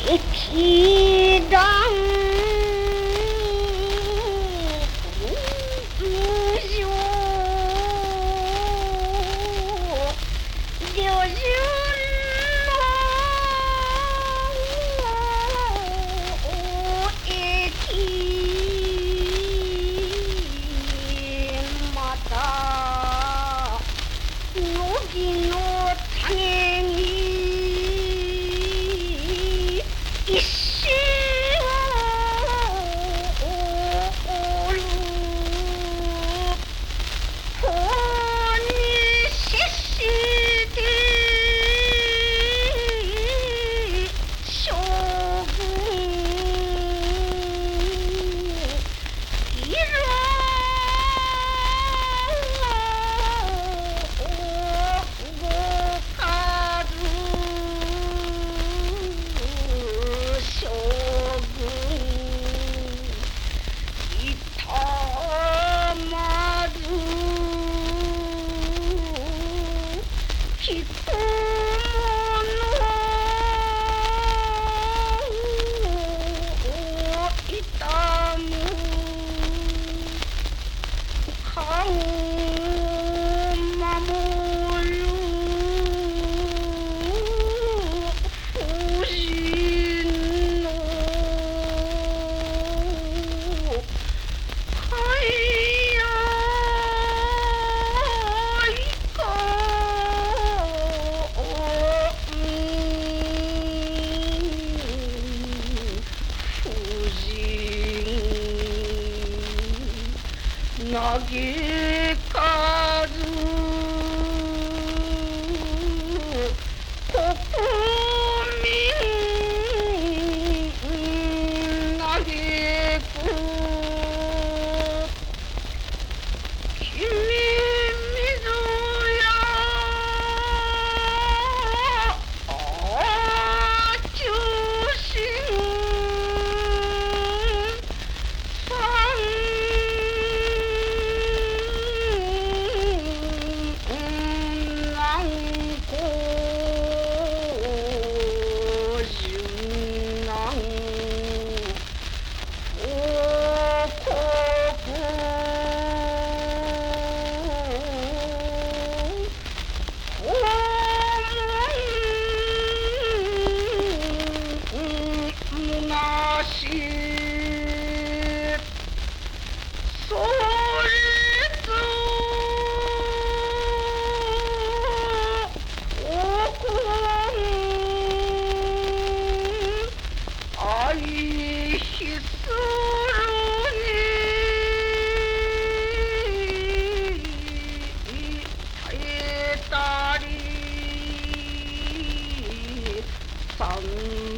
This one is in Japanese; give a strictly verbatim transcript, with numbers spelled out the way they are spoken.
敵弾無情旅順の駅また乃木の種に一生おる法に接して将軍いろ動かず将軍痛まず聞く者痛む顔を守る夫人のかやいか夫人嘆かず国民嘆く君水や中心南高順南王国むなしそれと愛ひするに耐えたり三